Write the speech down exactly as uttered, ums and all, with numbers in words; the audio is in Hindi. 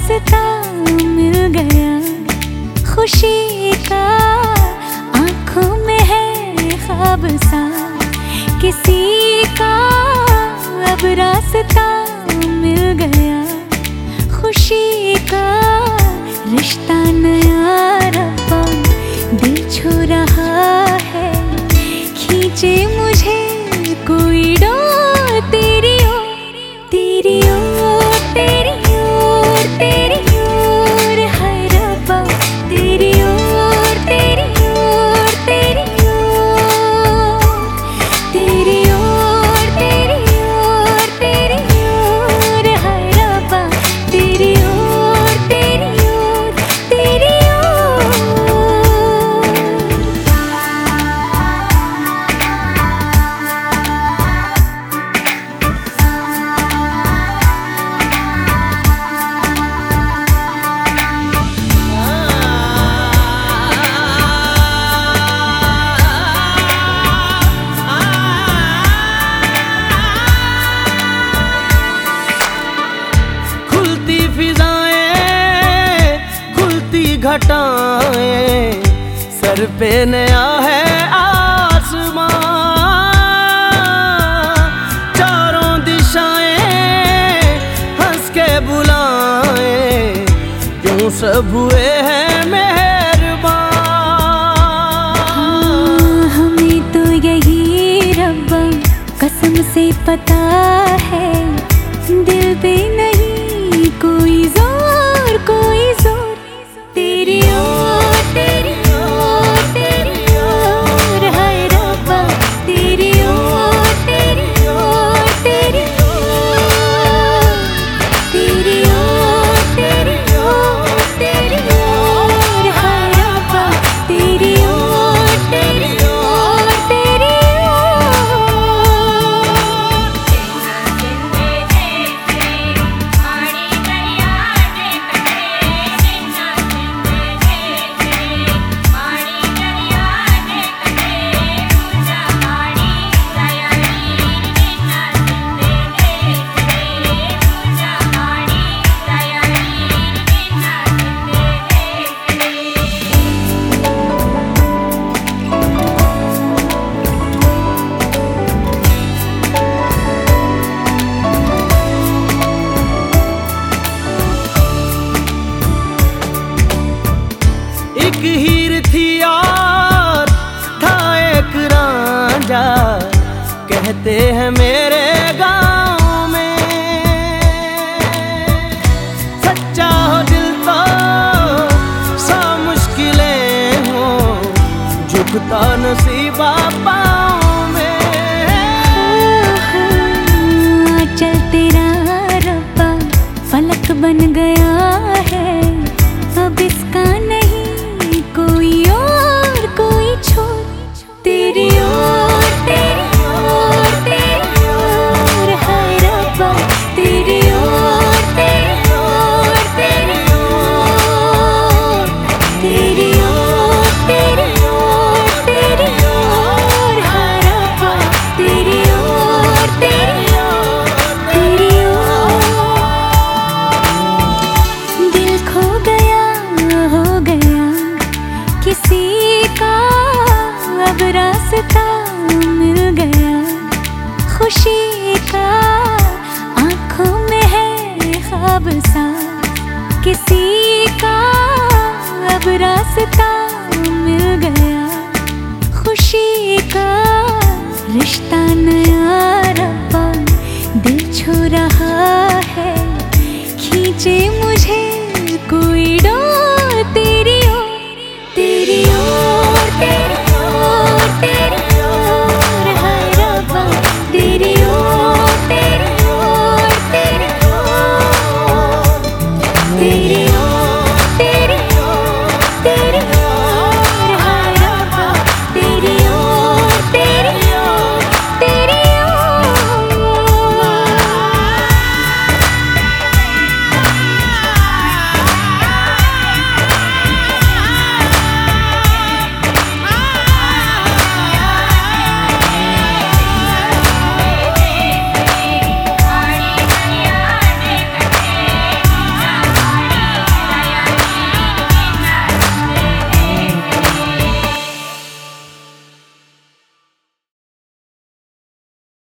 रास्ता मिल गया खुशी का, आंखों में है ख्वाब सा किसी का। अब रास्ता मिल गया खुशी का, रिश्ता नया रब्बा दिल छू रहा है। खींचे मुझे कोई डोर तेरी ओर, तेरी ओर, तेरी ओर, तेरी ओर है रब्बा, तेरी ओर, तेरी ओर, तेरी ओर, तेरी ओर, तेरी ओर, तेरी ओर है रब्बा, तेरी ओर, तेरी ओर, तेरी घटाएं, सर पे नया है आसमां, चारों दिशाएं हंस के बुलाएं, क्यों सब हुए हैं मेहरबान। हाँ, हमें तो यही रब्बा कसम से पता है, दिल पे नहीं कोई जोर, कोई जोर। तेरी ओर, तेरी ओर, तेरी ओर है रब्बा, तेरी ओर, तेरी ओर, तेरी ओर, तेरी ओर, तेरी ओर, तेरी ओर है रब्बा, तेरी ओर, तेरी ओर, तेरी एक हीर थी और था एक रांझा, कहते हैं मेरे गांव में। सच्चा हो दिल तो सा मुश्किलें हो, झुकता नसीबा पाँव में। चल तेरा रब्बा फलक बन गया है, अब इसका नहीं कोई और, कोई छोर। तेरी ओर, तेरी ओर, तेरी ओर है रब्बा, तेरी ओर, तेरी ओर, तेरी ओर, तेरी ओर, तेरी ओर, तेरी ओर है रब्बा, तेरी ओर, तेरी ओर, तेरी ओर। दिल खो गया हो गया किसी का, अब रास्ता मिल गया खुशी का। आंखों में है ख्वाब सा किसी का, अब रास्ता मिल गया खुशी का। रिश्ता नया रब्बा दिल छू रहा है, खींचे मुझे